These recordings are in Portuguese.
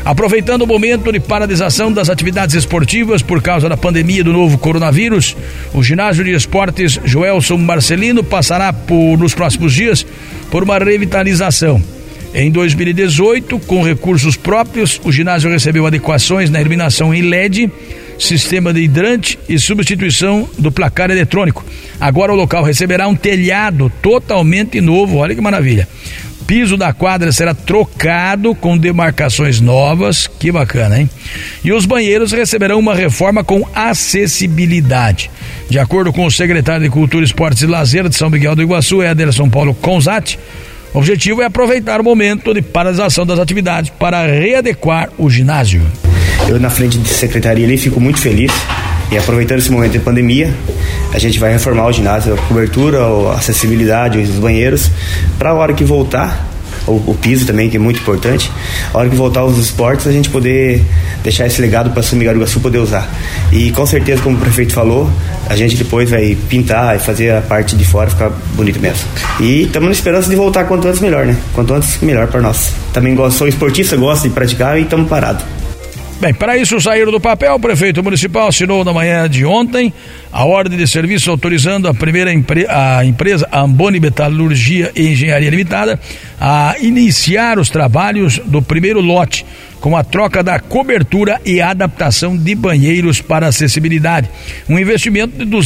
Aproveitando o momento de paralisação das atividades esportivas por causa da pandemia do novo coronavírus, o ginásio de esportes Joelson Marcelino passará nos próximos dias por uma revitalização. Em 2018, com recursos próprios, o ginásio recebeu adequações na iluminação em LED, sistema de hidrante e substituição do placar eletrônico. Agora o local receberá um telhado totalmente novo, olha que maravilha. Piso da quadra será trocado com demarcações novas, que bacana, hein? E os banheiros receberão uma reforma com acessibilidade. De acordo com o secretário de Cultura, Esportes e Lazer de São Miguel do Iguaçu, Ederson Paulo Conzatti, o objetivo é aproveitar o momento de paralisação das atividades para readequar o ginásio. Eu, na frente de secretaria ali, fico muito feliz. E aproveitando esse momento de pandemia, a gente vai reformar o ginásio, a cobertura, a acessibilidade, os banheiros, para a hora que voltar, o piso também, que é muito importante, a hora que voltar os esportes, a gente poder deixar esse legado para São Miguel do Iguaçu poder usar. E com certeza, como o prefeito falou, a gente depois vai pintar e fazer a parte de fora ficar bonito mesmo. E estamos na esperança de voltar quanto antes melhor, né? Quanto antes melhor para nós. Também sou esportista, gosto de praticar e estamos parados. Bem, para isso saíram do papel, o prefeito municipal assinou na manhã de ontem a ordem de serviço autorizando a empresa Amboni Metalurgia e Engenharia Limitada a iniciar os trabalhos do primeiro lote, com a troca da cobertura e adaptação de banheiros para acessibilidade. Um investimento de R$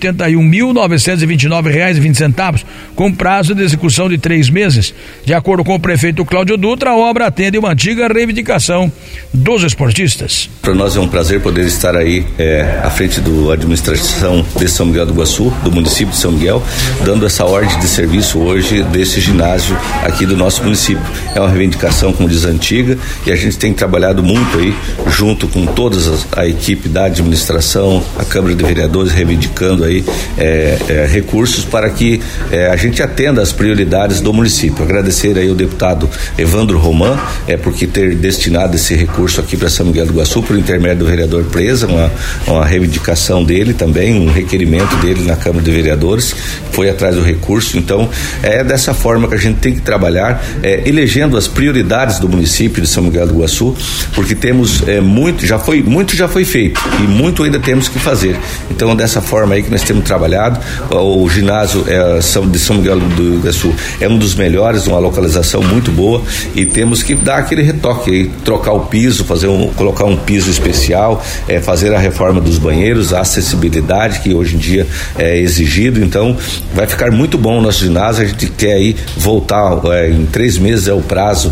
281.929,20, com prazo de execução de 3 meses. De acordo com o prefeito Cláudio Dutra, a obra atende uma antiga reivindicação dos esportistas. Para nós é um prazer poder estar aí à frente da administração de São Miguel do Iguaçu, do município de São Miguel, dando essa ordem de serviço hoje desse ginásio aqui do nosso município. É uma reivindicação, como diz, antiga, e a gente tem trabalhado muito aí, junto com toda a equipe da administração, a Câmara de Vereadores, reivindicando aí recursos para que a gente atenda às prioridades do município. Agradecer aí o deputado Evandro Roman, porque ter destinado esse recurso aqui para São Miguel do Iguaçu, por intermédio do vereador Presa, uma reivindicação dele também, um requerimento dele na Câmara de Vereadores, foi atrás do recurso. Então, é dessa forma que a gente tem que trabalhar, elegendo as prioridades do município de São Miguel do Iguaçu, porque temos muito já foi feito e muito ainda temos que fazer. Então, dessa forma aí que nós temos trabalhado. O ginásio de São Miguel do Iguaçu é um dos melhores, uma localização muito boa, e temos que dar aquele retoque aí, trocar o piso, colocar um piso especial, fazer a reforma dos banheiros, a acessibilidade que hoje em dia é exigido. Então, vai ficar muito bom o nosso ginásio. A gente quer aí voltar em 3 meses, é o prazo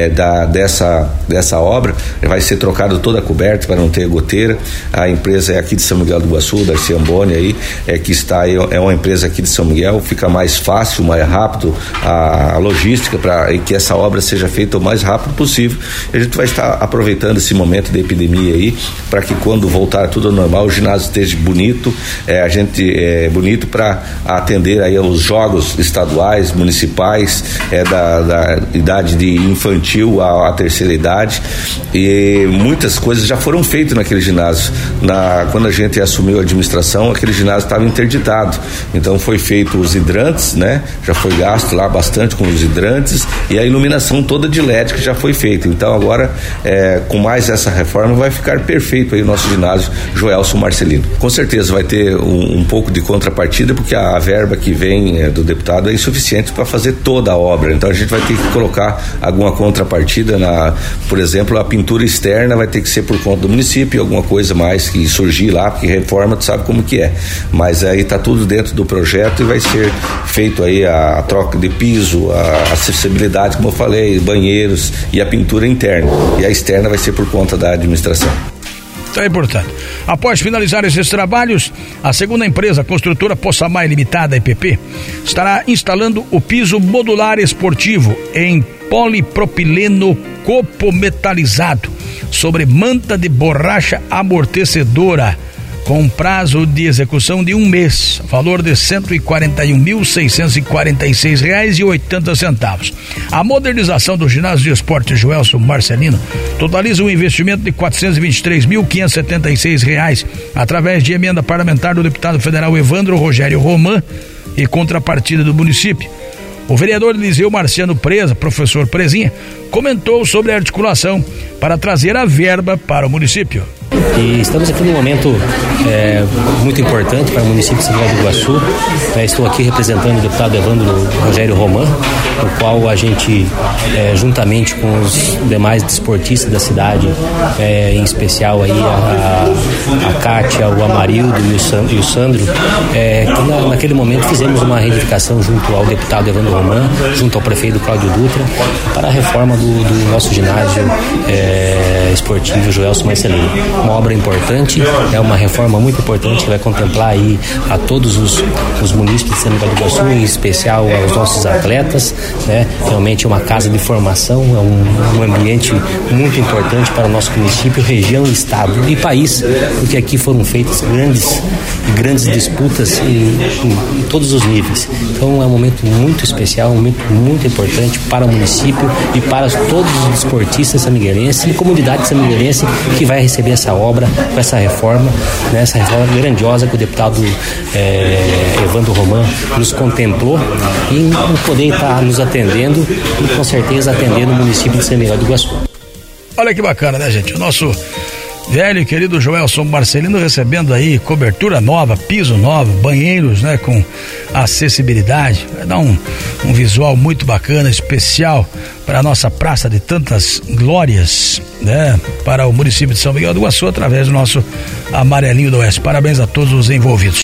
dessa obra. Vai ser trocado toda a coberta para não ter goteira. A empresa é aqui de São Miguel do Iguaçu, da Amboni aí, que está aí, é uma empresa aqui de São Miguel. Fica mais fácil, mais rápido a logística para que essa obra seja feita o mais rápido possível. A gente vai estar aproveitando esse momento de epidemia aí, para que quando voltar tudo ao normal, o ginásio esteja bonito, bonito para atender aí aos jogos estaduais, municipais, da idade de infantil à terceira idade. E muitas coisas já foram feitas naquele ginásio. Quando a gente assumiu a administração, aquele ginásio estava interditado. Então foi feito os hidrantes, né? Já foi gasto lá bastante com os hidrantes, e a iluminação toda de LED que já foi feita. Então agora, com mais essa reforma, vai ficar perfeito aí o nosso ginásio Joelson Marcelino. Com certeza vai ter um pouco de contrapartida, porque a verba que vem do deputado é insuficiente para fazer toda a obra. Então a gente vai ter que colocar alguma contrapartida por exemplo, a pintura externa vai ter que ser por conta do município, alguma coisa mais que surgir lá, porque reforma tu sabe como que é, mas aí tá tudo dentro do projeto e vai ser feito aí a troca de piso, a acessibilidade, como eu falei, banheiros e a pintura interna, e a externa vai ser por conta da administração. Então é importante. Após finalizar esses trabalhos, a segunda empresa, a construtora Poçamai Limitada, EPP, estará instalando o piso modular esportivo em polipropileno copometalizado sobre manta de borracha amortecedora, com prazo de execução de 1 mês, valor de R$ 141.646,80. A modernização do ginásio de esportes Joelson Marcelino totaliza um investimento de R$ 423.576, através de emenda parlamentar do deputado federal Evandro Rogério Roman e contrapartida do município. O vereador Eliseu Marciano Preza, professor Prezinha, comentou sobre a articulação para trazer a verba para o município. E estamos aqui num momento muito importante para o município de São Miguel do Iguaçu. Estou aqui representando o deputado Evandro Rogério Roman, no qual a gente, juntamente com os demais desportistas da cidade, em especial aí a Kátia, o Amarildo e o Sandro, naquele momento fizemos uma reivindicação junto ao deputado Evandro Roman, junto ao prefeito Cláudio Dutra, para a reforma do nosso ginásio esportivo Joelson Marcelino. Uma obra importante, é uma reforma muito importante que vai contemplar aí a todos os munícipes de São Miguel do Iguaçu, em especial aos nossos atletas, né? Realmente é uma casa de formação, é um ambiente muito importante para o nosso município, região, estado e país, porque aqui foram feitas grandes disputas em todos os níveis. Então é um momento muito especial, um momento muito importante para o município e para todos os desportistas samiguelenses e comunidade samiguelense que vai receber essa obra, com essa reforma, né, essa reforma grandiosa que o deputado Evandro Roman nos contemplou em poder estar nos atendendo e com certeza atendendo o município de São Miguel do Iguaçu. Olha que bacana, né, gente? O nosso velho e querido Joelson Marcelino recebendo aí cobertura nova, piso novo, banheiros, né, com acessibilidade. Vai dar um visual muito bacana, especial para a nossa praça de tantas glórias, né, para o município de São Miguel do Iguaçu, através do nosso Amarelinho do Oeste. Parabéns a todos os envolvidos.